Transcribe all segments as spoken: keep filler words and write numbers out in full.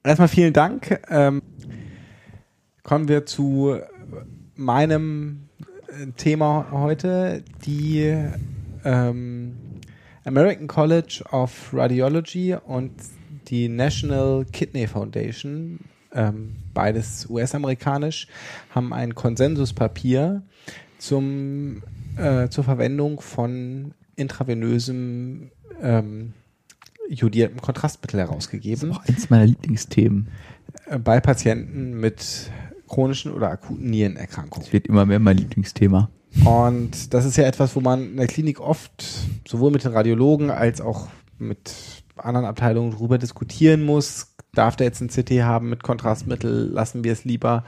Erstmal vielen Dank. Ähm, kommen wir zu meinem Thema heute, die ähm, American College of Radiology und die National Kidney Foundation, ähm, beides U S-amerikanisch, haben ein Konsensuspapier zum, äh, zur Verwendung von intravenösem ähm, jodiertem Kontrastmittel herausgegeben. Das ist auch eins meiner Lieblingsthemen. Äh, bei Patienten mit chronischen oder akuten Nierenerkrankungen. Das wird immer mehr mein Lieblingsthema. Und das ist ja etwas, wo man in der Klinik oft sowohl mit den Radiologen als auch mit anderen Abteilungen drüber diskutieren muss. Darf der jetzt ein C T haben mit Kontrastmittel? Lassen wir es lieber?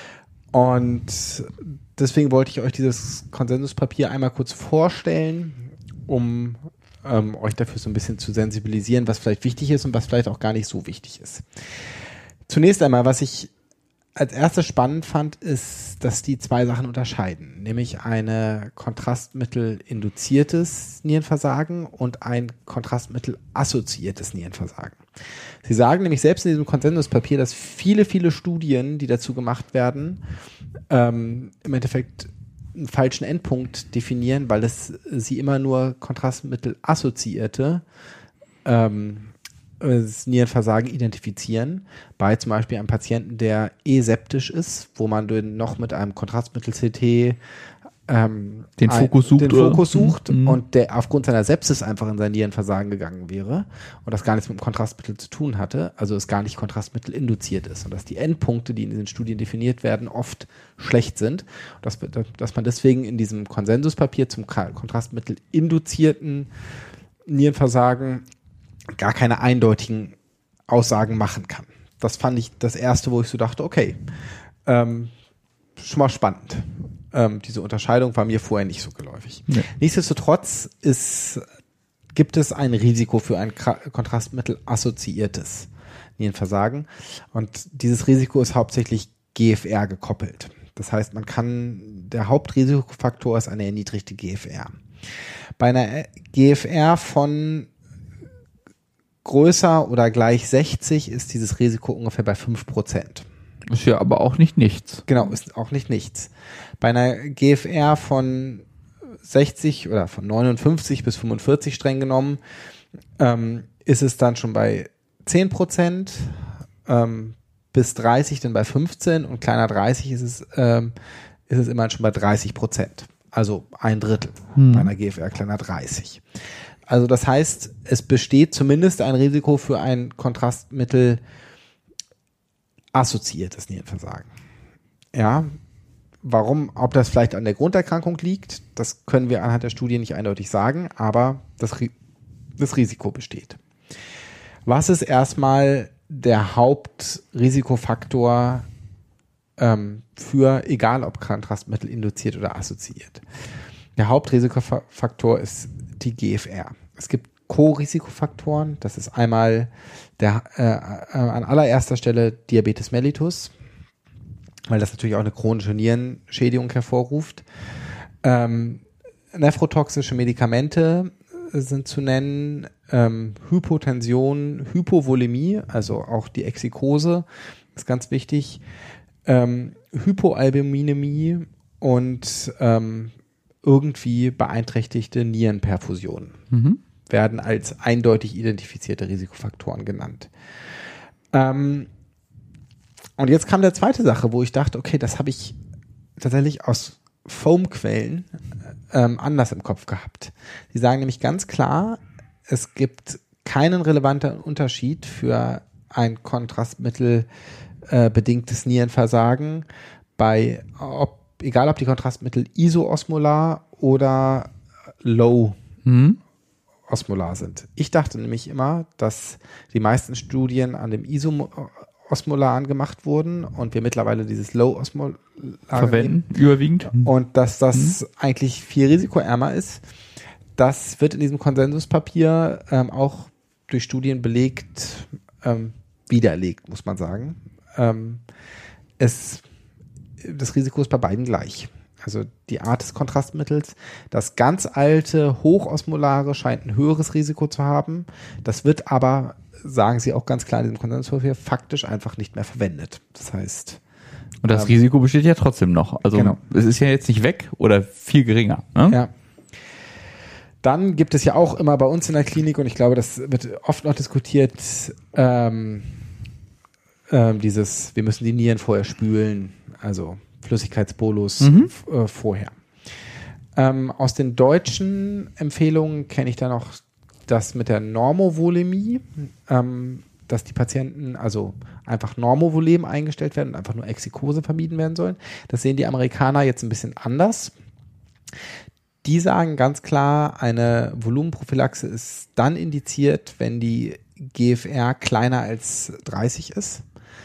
Und deswegen wollte ich euch dieses Konsensuspapier einmal kurz vorstellen, um ähm, euch dafür so ein bisschen zu sensibilisieren, was vielleicht wichtig ist und was vielleicht auch gar nicht so wichtig ist. Zunächst einmal, was ich als erstes spannend fand, ist, dass die zwei Sachen unterscheiden, nämlich eine kontrastmittelinduziertes Nierenversagen und ein kontrastmittelassoziiertes Nierenversagen. Sie sagen nämlich selbst in diesem Konsensuspapier, dass viele, viele Studien, die dazu gemacht werden, ähm, im Endeffekt einen falschen Endpunkt definieren, weil es sie immer nur kontrastmittelassoziierte ähm, das Nierenversagen identifizieren, bei zum Beispiel einem Patienten, der eh septisch ist, wo man noch mit einem Kontrastmittel-C T ähm, den Fokus sucht, den Fokus oder? sucht Mhm. und der aufgrund seiner Sepsis einfach in sein Nierenversagen gegangen wäre und das gar nichts mit dem Kontrastmittel zu tun hatte, also es gar nicht kontrastmittelinduziert ist und dass die Endpunkte, die in diesen Studien definiert werden, oft schlecht sind und dass, dass man deswegen in diesem Konsensuspapier zum kontrastmittelinduzierten Nierenversagen gar keine eindeutigen Aussagen machen kann. Das fand ich das Erste, wo ich so dachte, okay, ähm, schon mal spannend. Ähm, diese Unterscheidung war mir vorher nicht so geläufig. Nee. Nichtsdestotrotz ist, gibt es ein Risiko für ein kontrastmittelassoziiertes Nierenversagen und dieses Risiko ist hauptsächlich G F R gekoppelt. Das heißt, man kann, der Hauptrisikofaktor ist eine erniedrigte G F R. Bei einer G F R von größer oder gleich sechzig ist dieses Risiko ungefähr bei fünf Prozent. Ist ja aber auch nicht nichts. Genau, ist auch nicht nichts. Bei einer G F R von sechzig oder von neunundfünfzig bis fünfundvierzig streng genommen, ähm, ist es dann schon bei zehn Prozent, ähm, bis dreißig dann bei fünfzehn und kleiner dreißig ist es, ähm, ist es immerhin schon bei dreißig Prozent. Also ein Drittel hm. bei einer G F R kleiner dreißig. Also das heißt, es besteht zumindest ein Risiko für ein Kontrastmittel assoziiertes Nierenversagen. Ja, warum, ob das vielleicht an der Grunderkrankung liegt, das können wir anhand der Studie nicht eindeutig sagen, aber das, das Risiko besteht. Was ist erstmal der Hauptrisikofaktor ähm, für, egal ob Kontrastmittel induziert oder assoziiert? Der Hauptrisikofaktor ist die G F R. Es gibt Co-Risikofaktoren. Das ist einmal der äh, an allererster Stelle Diabetes mellitus, weil das natürlich auch eine chronische Nierenschädigung hervorruft. Ähm, nephrotoxische Medikamente sind zu nennen, ähm, Hypotension, Hypovolemie, also auch die Exikose ist ganz wichtig, ähm, Hypoalbuminämie und ähm, irgendwie beeinträchtigte Nierenperfusionen mhm. werden als eindeutig identifizierte Risikofaktoren genannt. Ähm, und jetzt kam der zweite Sache, wo ich dachte, okay, das habe ich tatsächlich aus Foam-Quellen ähm, anders im Kopf gehabt. Sie sagen nämlich ganz klar, es gibt keinen relevanten Unterschied für ein kontrastmittelbedingtes äh, Nierenversagen bei, ob egal ob die Kontrastmittel isoosmolar oder low mhm. osmolar sind. Ich dachte nämlich immer, dass die meisten Studien an dem isoosmolaren gemacht wurden und wir mittlerweile dieses low osmolar verwenden, überwiegend. Und dass das mhm. eigentlich viel risikoärmer ist. Das wird in diesem Konsensuspapier ähm, auch durch Studien belegt, ähm, widerlegt, muss man sagen. Ähm, es Das Risiko ist bei beiden gleich. Also die Art des Kontrastmittels. Das ganz alte, hochosmolare scheint ein höheres Risiko zu haben. Das wird aber sagen sie auch ganz klar in diesem Konsenspapier, faktisch einfach nicht mehr verwendet. Das heißt... Und das ähm, Risiko besteht ja trotzdem noch. Also genau. Es ist ja jetzt nicht weg oder viel geringer. Ne? Ja. Dann gibt es ja auch immer bei uns in der Klinik, und ich glaube, das wird oft noch diskutiert, ähm, ähm, dieses, wir müssen die Nieren vorher spülen, also Flüssigkeitsbolus Mhm. f- äh, vorher. Ähm, aus den deutschen Empfehlungen kenne ich da noch das mit der Normovolemie, ähm, dass die Patienten also einfach Normovolem eingestellt werden und einfach nur Exikose vermieden werden sollen. Das sehen die Amerikaner jetzt ein bisschen anders. Die sagen ganz klar, eine Volumenprophylaxe ist dann indiziert, wenn die G F R kleiner als dreißig ist.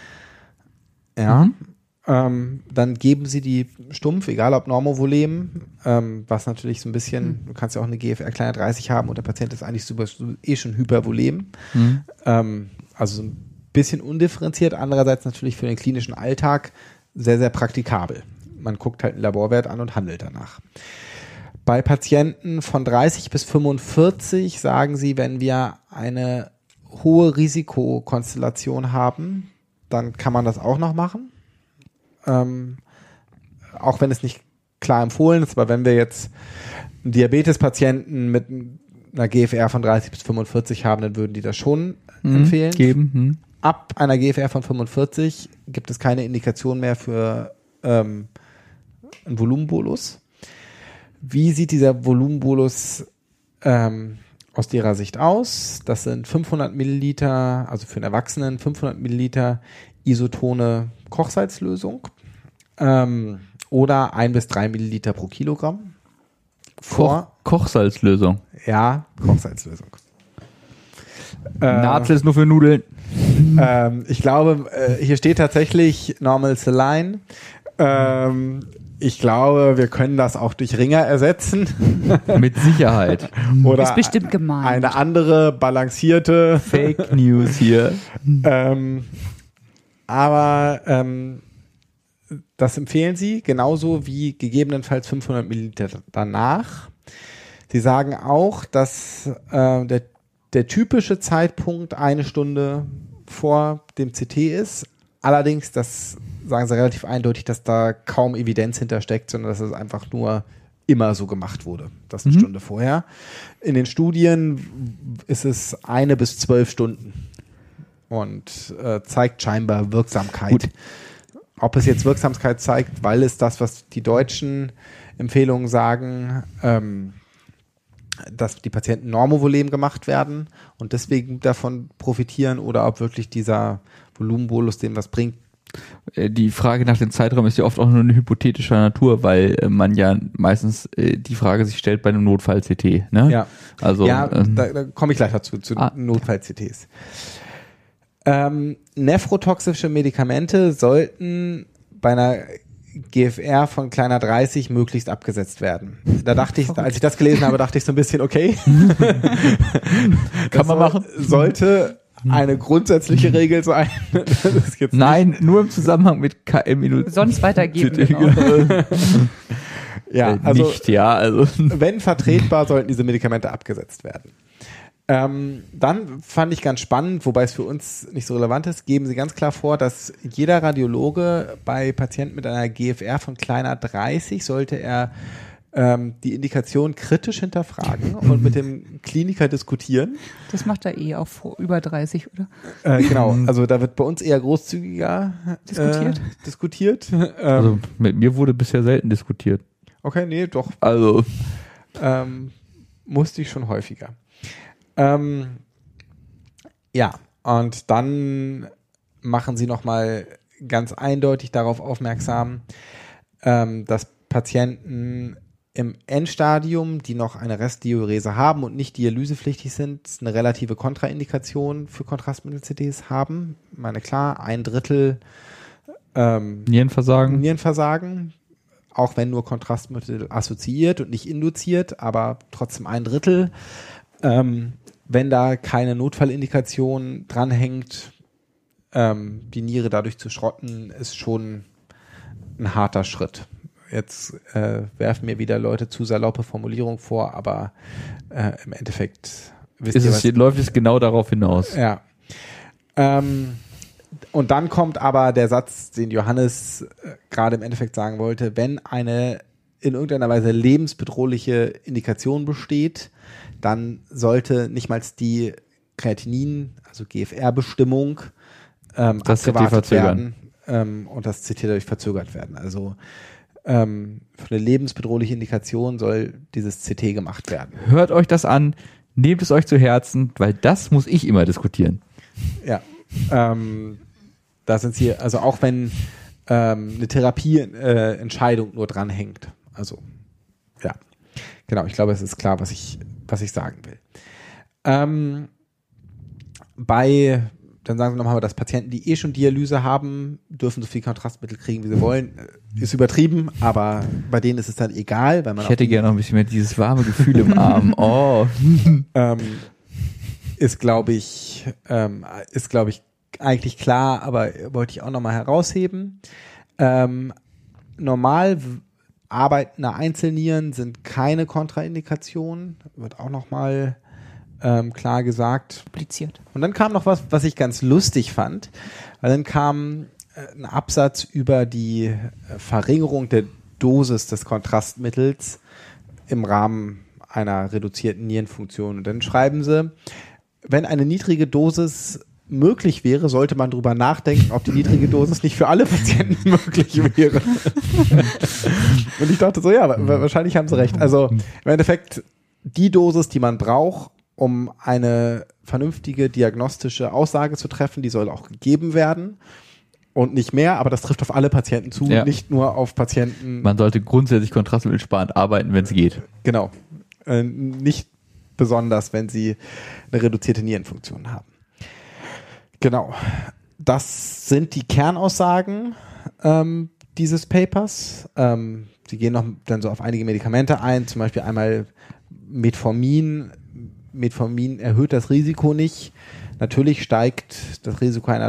Ja. Mhm. Ähm, dann geben sie die stumpf, egal ob Normovolem, ähm, was natürlich so ein bisschen, du kannst ja auch eine G F R kleiner dreißig haben und der Patient ist eigentlich super, eh schon Hypervolem. Mhm. Ähm, also so ein bisschen undifferenziert, andererseits natürlich für den klinischen Alltag sehr, sehr praktikabel. Man guckt halt einen Laborwert an und handelt danach. Bei Patienten von dreißig bis fünfundvierzig sagen sie, wenn wir eine hohe Risikokonstellation haben, dann kann man das auch noch machen. Ähm, auch wenn es nicht klar empfohlen ist, aber wenn wir jetzt einen Diabetespatienten mit einer G F R von dreißig bis fünfundvierzig haben, dann würden die das schon Mhm. empfehlen. Geben. Mhm. Ab einer G F R von fünfundvierzig gibt es keine Indikation mehr für ähm, einen Volumenbolus. Wie sieht dieser Volumenbolus ähm, aus Ihrer Sicht aus? Das sind fünfhundert Milliliter, also für einen Erwachsenen fünfhundert Milliliter isotone Kochsalzlösung ähm, oder ein bis drei Milliliter pro Kilogramm. Koch, Kochsalzlösung. Ja, Kochsalzlösung. Äh, Nahtl ist nur für Nudeln. ähm, ich glaube, äh, hier steht tatsächlich Normal Saline. Ähm, ich glaube, wir können das auch durch Ringer ersetzen. Mit Sicherheit. Oder Ist bestimmt gemeint. eine andere balancierte. Fake News hier. ähm, aber ähm, das empfehlen sie, genauso wie gegebenenfalls fünfhundert Milliliter danach. Sie sagen auch, dass äh, der, der typische Zeitpunkt eine Stunde vor dem C T ist. Allerdings, das sagen sie relativ eindeutig, dass da kaum Evidenz hintersteckt, sondern dass es einfach nur immer so gemacht wurde. Das eine Mhm. Stunde vorher. In den Studien ist es eine bis zwölf Stunden und äh, zeigt scheinbar Wirksamkeit. Gut. Ob es jetzt Wirksamkeit zeigt, weil es das, was die deutschen Empfehlungen sagen, ähm, dass die Patienten Normovolem gemacht werden und deswegen davon profitieren oder ob wirklich dieser Volumenbolus denen was bringt. Äh, Die Frage nach dem Zeitraum ist ja oft auch nur eine hypothetischer Natur, weil äh, man ja meistens äh, die Frage sich stellt bei einem Notfall-C T. Ne? Ja, Also, ja ähm, da, da komme ich gleich dazu, zu Ah. Notfall-C Ts. Ähm, nephrotoxische Medikamente sollten bei einer G F R von kleiner dreißig möglichst abgesetzt werden. Da dachte ich, als ich das gelesen habe, dachte ich so ein bisschen, okay. Kann man soll, machen. Sollte eine grundsätzliche Regel sein. Das ist jetzt nein, nur im Zusammenhang mit K M. Sonst weitergeben. C T. Genau. Ja, Äh, also nicht, ja, also. wenn vertretbar, sollten diese Medikamente abgesetzt werden. Ähm, dann fand ich ganz spannend, wobei es für uns nicht so relevant ist, geben Sie ganz klar vor, dass jeder Radiologe bei Patienten mit einer G F R von kleiner dreißig sollte er ähm, die Indikation kritisch hinterfragen und mit dem Kliniker diskutieren. Das macht er eh auch vor über dreißig, oder? Äh, genau, also da wird bei uns eher großzügiger Diskutiert? Äh, diskutiert. Ähm, Also mit mir wurde bisher selten diskutiert. okay, nee, doch. Also Ähm, musste ich schon häufiger. Ähm, ja, und dann machen sie nochmal ganz eindeutig darauf aufmerksam, ähm, dass Patienten im Endstadium, die noch eine Restdiurese haben und nicht dialysepflichtig sind, eine relative Kontraindikation für Kontrastmittel-C Ts haben. Ich meine, klar, ein Drittel ähm, Nierenversagen. Nierenversagen, auch wenn nur Kontrastmittel assoziiert und nicht induziert, aber trotzdem ein Drittel. Ähm, wenn da keine Notfallindikation dranhängt, ähm, die Niere dadurch zu schrotten, ist schon ein harter Schritt. Jetzt äh, werfen mir wieder Leute zu saloppe Formulierung vor, aber äh, im Endeffekt wisst Ist ihr es, was. läuft es genau darauf hinaus. Ja. Ähm, und dann kommt aber der Satz, den Johannes äh, gerade im Endeffekt sagen wollte, wenn eine in irgendeiner Weise lebensbedrohliche Indikation besteht, dann sollte nicht mal die Kreatinin, also G F R-Bestimmung, ähm, Das C T abgewartet verzögern. werden ähm, und das C T dadurch verzögert werden. Also ähm, für eine lebensbedrohliche Indikation soll dieses C T gemacht werden. Hört euch das an, nehmt es euch zu Herzen, weil das muss ich immer diskutieren. Ja, ähm, da sind sie, also auch wenn ähm, eine Therapieentscheidung äh, Entscheidung nur dran hängt. Also, ja, genau, ich glaube, es ist klar, was ich, was ich sagen will. Ähm, bei, dann sagen wir nochmal, dass Patienten, die eh schon Dialyse haben, dürfen so viel Kontrastmittel kriegen, wie sie wollen. Ist übertrieben, aber bei denen ist es dann egal, weil man Ich hätte auch, gerne noch ein bisschen mehr dieses warme Gefühl im Arm. Oh. ähm, ist, glaube ich, ähm, ist, glaube ich, eigentlich klar, aber wollte ich auch nochmal herausheben. Ähm, normal w- arbeitende Einzelnieren sind keine Kontraindikation, wird auch nochmal ähm, klar gesagt. Kompliziert. Und dann kam noch was, was ich ganz lustig fand, weil dann kam äh, ein Absatz über die äh, Verringerung der Dosis des Kontrastmittels im Rahmen einer reduzierten Nierenfunktion. Und dann schreiben sie, wenn eine niedrige Dosis möglich wäre, sollte man darüber nachdenken, ob die niedrige Dosis nicht für alle Patienten möglich wäre. Und ich dachte so, ja, wa- wahrscheinlich haben sie recht. Also im Endeffekt die Dosis, die man braucht, um eine vernünftige diagnostische Aussage zu treffen, die soll auch gegeben werden und nicht mehr, aber das trifft auf alle Patienten zu, Ja. nicht nur auf Patienten. Man sollte grundsätzlich kontrastmittelsparend arbeiten, wenn es geht. Genau. Äh, nicht besonders, wenn sie eine reduzierte Nierenfunktion haben. Genau. Das sind die Kernaussagen ähm, dieses Papers. Ähm, sie gehen noch dann so auf einige Medikamente ein, zum Beispiel einmal Metformin. Metformin erhöht das Risiko nicht. Natürlich steigt das Risiko einer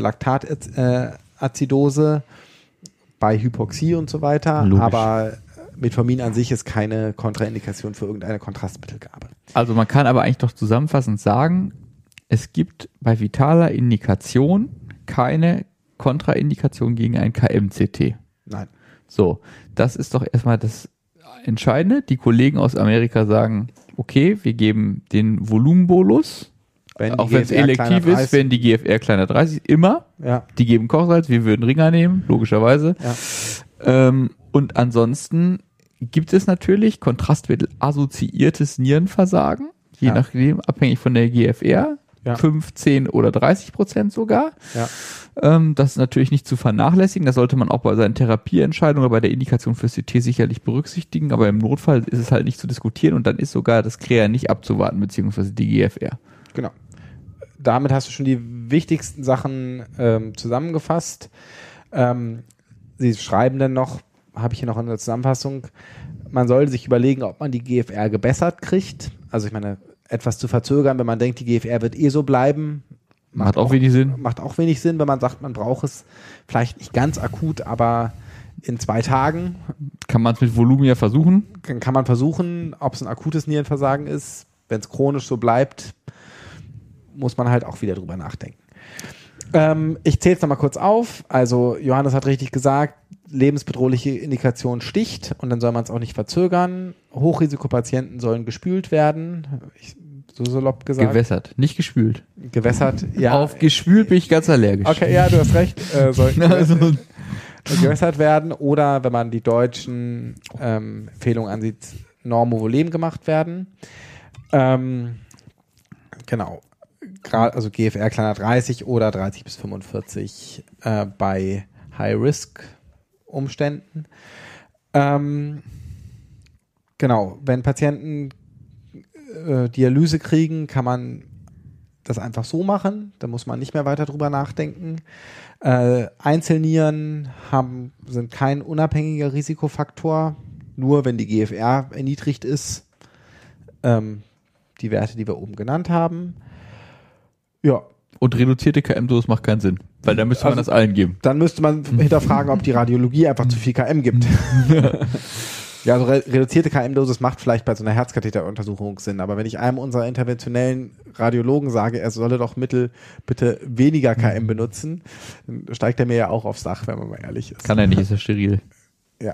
Laktatazidose bei Hypoxie und so weiter, Logisch. aber Metformin an sich ist keine Kontraindikation für irgendeine Kontrastmittelgabe. Also man kann aber eigentlich doch zusammenfassend sagen, es gibt bei vitaler Indikation keine Kontraindikation gegen ein K M C T. Nein. So, das ist doch erstmal das Entscheidende. Die Kollegen aus Amerika sagen, okay, wir geben den Volumenbolus, Wenn die auch wenn es G F R elektiv kleiner ist, dreißig wenn die G F R kleiner dreißig ist, immer. Ja, Die geben Kochsalz, wir würden Ringer nehmen, logischerweise. ja. Ähm, und ansonsten gibt es natürlich kontrastmittel-assoziiertes Nierenversagen, je Ja. nachdem, abhängig von der G F R, Ja. fünf, zehn oder dreißig Prozent sogar. Ja. Ähm, das ist natürlich nicht zu vernachlässigen, das sollte man auch bei seinen Therapieentscheidungen oder bei der Indikation für C T sicherlich berücksichtigen, aber im Notfall ist es halt nicht zu diskutieren und dann ist sogar das C R E A nicht abzuwarten, beziehungsweise die G F R. Genau. Damit hast du schon die wichtigsten Sachen ähm, zusammengefasst. Ähm, Sie schreiben dann noch, habe ich hier noch in der Zusammenfassung, man soll sich überlegen, ob man die G F R gebessert kriegt. Also ich meine, etwas zu verzögern, wenn man denkt, die G F R wird eh so bleiben. Macht auch wenig Sinn. Macht auch wenig Sinn, wenn man sagt, man braucht es vielleicht nicht ganz akut, aber in zwei Tagen. Kann man es mit Volumen ja versuchen. Dann kann man versuchen, ob es ein akutes Nierenversagen ist. Wenn es chronisch so bleibt, muss man halt auch wieder drüber nachdenken. Ähm, ich zähle es nochmal kurz auf. Also Johannes hat richtig gesagt, lebensbedrohliche Indikation sticht und dann soll man es auch nicht verzögern. Hochrisikopatienten sollen gespült werden. Ich, so salopp gesagt. Gewässert, nicht gespült. Gewässert, ja. Auf gespült bin ich ganz allergisch. Okay, ja, du hast recht. Äh, sollten Also, gewässert, gewässert werden oder, wenn man die deutschen ähm, Empfehlungen ansieht, Normovolem gemacht werden. Ähm, genau. Gra- also G F R kleiner dreißig oder dreißig bis fünfundvierzig äh, bei High-Risk-Umständen. Ähm, genau. Wenn Patienten äh, Dialyse kriegen, kann man das einfach so machen. Da muss man nicht mehr weiter drüber nachdenken. Äh, Einzelnieren haben, sind kein unabhängiger Risikofaktor, nur wenn die G F R erniedrigt ist. Ähm, die Werte, die wir oben genannt haben. Ja, und reduzierte K M-Dosis macht keinen Sinn, weil da müsste man Also- das allen geben. dann müsste man hinterfragen, ob die Radiologie einfach zu viel K M gibt. Ja, also re reduzierte K M-Dosis macht vielleicht bei so einer Herzkatheteruntersuchung Sinn, aber wenn ich einem unserer interventionellen Radiologen sage, er solle doch Mittel bitte weniger K M benutzen, dann steigt er mir ja auch aufs Dach, wenn man mal ehrlich ist. Kann er nicht, ist er steril. Ja.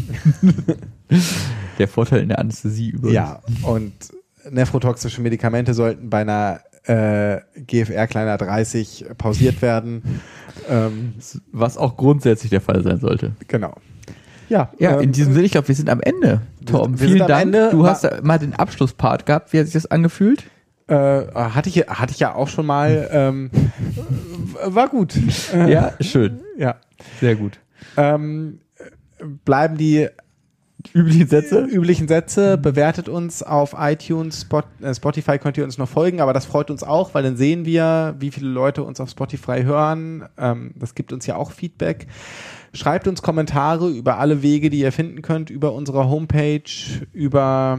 Der Vorteil in der Anästhesie übrigens. Ja, und nephrotoxische Medikamente sollten bei einer äh, G F R kleiner dreißig pausiert werden. Ähm, Was auch grundsätzlich der Fall sein sollte. genau. Ja, Ja, in ähm, diesem Sinne, ich glaube, wir sind am Ende. Torben, wir vielen sind am Dank. Ende. Du War- hast da mal den Abschlusspart gehabt. Wie hat sich das angefühlt? äh, hatte ich hatte ich ja auch schon mal. Ähm, war gut. Äh, Ja, schön. ja. Sehr gut. Ähm, bleiben die Übliche Sätze? üblichen Sätze, bewertet uns auf iTunes, Spot, äh, Spotify könnt ihr uns noch folgen, aber das freut uns auch, weil dann sehen wir, wie viele Leute uns auf Spotify hören. Ähm, das gibt uns ja auch Feedback. Schreibt uns Kommentare über alle Wege, die ihr finden könnt, über unsere Homepage, über,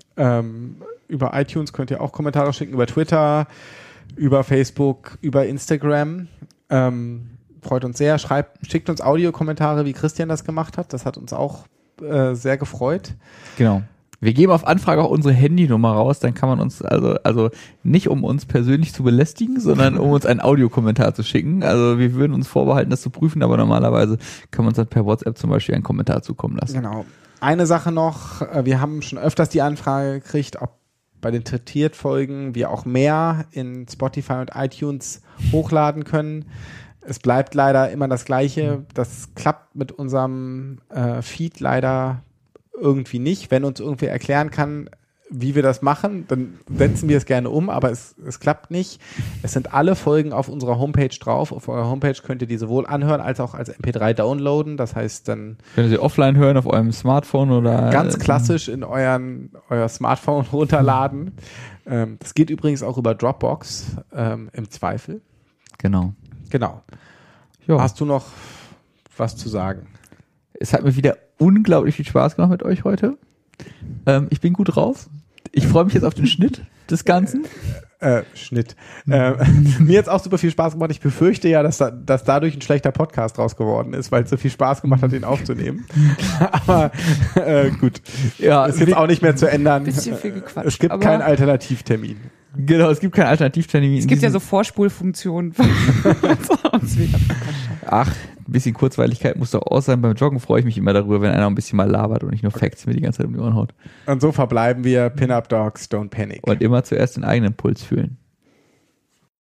ähm, über iTunes könnt ihr auch Kommentare schicken, über Twitter, über Facebook, über Instagram. Ähm, freut uns sehr. Schreibt, schickt uns Audiokommentare, wie Christian das gemacht hat. Das hat uns auch äh, sehr gefreut. Genau. Wir geben auf Anfrage auch unsere Handynummer raus, dann kann man uns, also, also nicht um uns persönlich zu belästigen, sondern um uns einen Audiokommentar zu schicken. Also wir würden uns vorbehalten, das zu prüfen, aber normalerweise kann man uns dann per WhatsApp zum Beispiel einen Kommentar zukommen lassen. Genau. Eine Sache noch, äh, wir haben schon öfters die Anfrage gekriegt, ob bei den Trittiert-Folgen wir auch mehr in Spotify und iTunes hochladen können. Es bleibt leider immer das Gleiche. Das klappt mit unserem äh, Feed leider irgendwie nicht. Wenn uns irgendwer erklären kann, wie wir das machen, dann setzen wir es gerne um, aber es, es klappt nicht. Es sind alle Folgen auf unserer Homepage drauf. Auf eurer Homepage könnt ihr die sowohl anhören als auch als M P drei downloaden. Das heißt dann Können Sie offline hören auf eurem Smartphone oder ganz klassisch in euren, euer Smartphone runterladen. Ähm, das geht übrigens auch über Dropbox ähm, im Zweifel. Genau. Genau. Ja. Hast du noch was zu sagen? Es hat mir wieder unglaublich viel Spaß gemacht mit euch heute. Ähm, ich bin gut drauf. Ich freue mich jetzt auf den Schnitt des Ganzen. Äh, Schnitt. Äh, mir hat es auch super viel Spaß gemacht. Ich befürchte ja, dass, da, dass dadurch ein schlechter Podcast draus geworden ist, weil es so viel Spaß gemacht hat, ihn aufzunehmen. Aber äh, gut. Ja, Ist jetzt auch nicht mehr zu ändern. Bisschen viel gequatscht, Es gibt aber- keinen Alternativtermin. Genau, es gibt keinen Alternativtermin. Es gibt ja so Vorspulfunktionen. Uns wieder Ach, ein bisschen Kurzweiligkeit muss doch auch sein. Beim Joggen freue ich mich immer darüber, wenn einer ein bisschen mal labert und nicht nur Facts mir die ganze Zeit um die Ohren haut. Und so verbleiben wir. Pin-Up Dogs, don't panic. Und immer zuerst den eigenen Puls fühlen.